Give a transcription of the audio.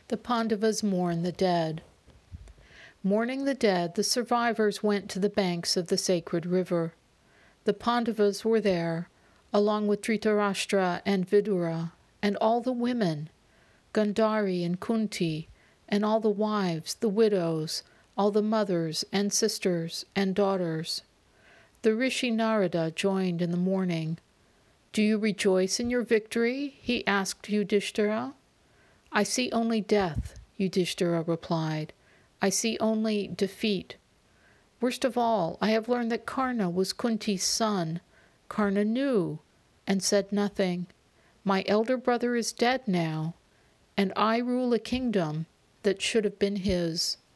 The Pandavas mourn the dead. Mourning the dead, the survivors went to the banks of the sacred river. The Pandavas were there, along with Dhritarashtra and Vidura, and all the women, Gandhari and Kunti, and all the wives, the widows, all the mothers and sisters and daughters. The Rishi Narada joined in the mourning. "Do you rejoice in your victory?" he asked Yudhishthira. "I see only death," Yudhishthira replied. "I see only defeat. Worst of all, I have learned that Karna was Kunti's son. Karna knew and said nothing. My elder brother is dead now, and I rule a kingdom that should have been his."